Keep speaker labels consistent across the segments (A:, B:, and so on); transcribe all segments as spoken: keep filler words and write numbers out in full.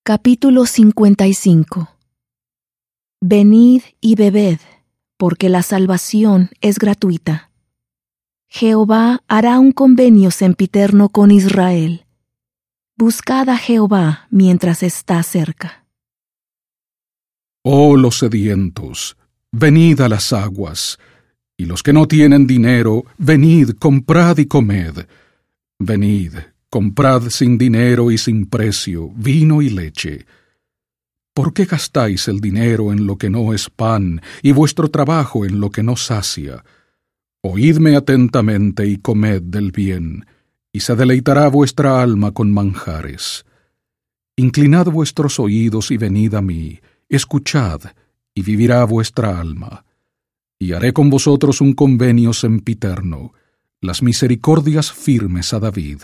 A: Capítulo cincuenta y cinco. Venid y bebed, porque la salvación es gratuita. Jehová hará un convenio sempiterno con Israel. Buscad a Jehová mientras está cerca.
B: Oh los sedientos, venid a las aguas, y los que no tienen dinero, venid, comprad y comed. Venid, comprad sin dinero y sin precio vino y leche. ¿Por qué gastáis el dinero en lo que no es pan, y vuestro trabajo en lo que no sacia? Oídme atentamente y comed del bien, y se deleitará vuestra alma con manjares. Inclinad vuestros oídos y venid a mí, escuchad, y vivirá vuestra alma. Y haré con vosotros un convenio sempiterno, las misericordias firmes a David.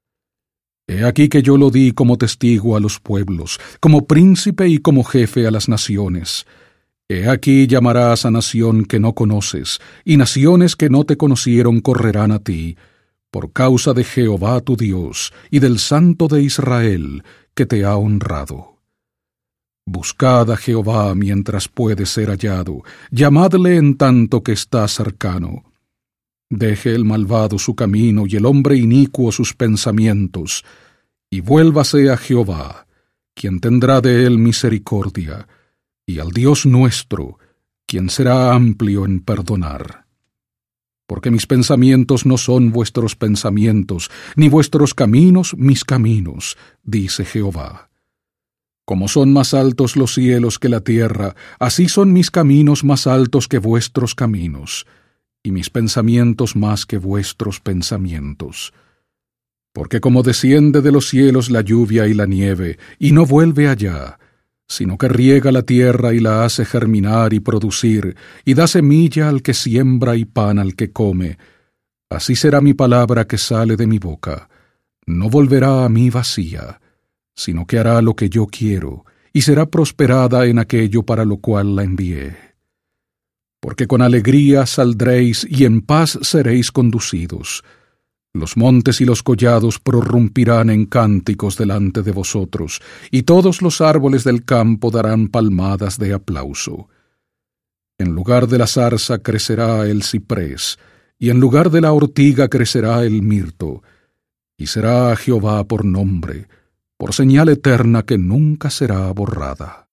B: He aquí que yo lo di como testigo a los pueblos, como príncipe y como jefe a las naciones. He aquí llamarás a nación que no conoces, y naciones que no te conocieron correrán a ti, por causa de Jehová tu Dios, y del Santo de Israel, que te ha honrado. Buscad a Jehová mientras puede ser hallado, llamadle en tanto que está cercano. Deje el malvado su camino y el hombre inicuo sus pensamientos, y vuélvase a Jehová, quien tendrá de él misericordia, y al Dios nuestro, quien será amplio en perdonar. Porque mis pensamientos no son vuestros pensamientos, ni vuestros caminos mis caminos, dice Jehová. Como son más altos los cielos que la tierra, así son mis caminos más altos que vuestros caminos, y mis pensamientos más que vuestros pensamientos. Porque como desciende de los cielos la lluvia y la nieve, y no vuelve allá, sino que riega la tierra y la hace germinar y producir, y da semilla al que siembra y pan al que come, así será mi palabra que sale de mi boca. No volverá a mí vacía, sino que hará lo que yo quiero, y será prosperada en aquello para lo cual la envié. Porque con alegría saldréis y en paz seréis conducidos. Los montes y los collados prorrumpirán en cánticos delante de vosotros, y todos los árboles del campo darán palmadas de aplauso. En lugar de la zarza crecerá el ciprés, y en lugar de la ortiga crecerá el mirto, y será a Jehová por nombre, por señal eterna que nunca será borrada.